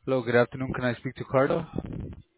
Hello, good afternoon. Can I speak to Carlo?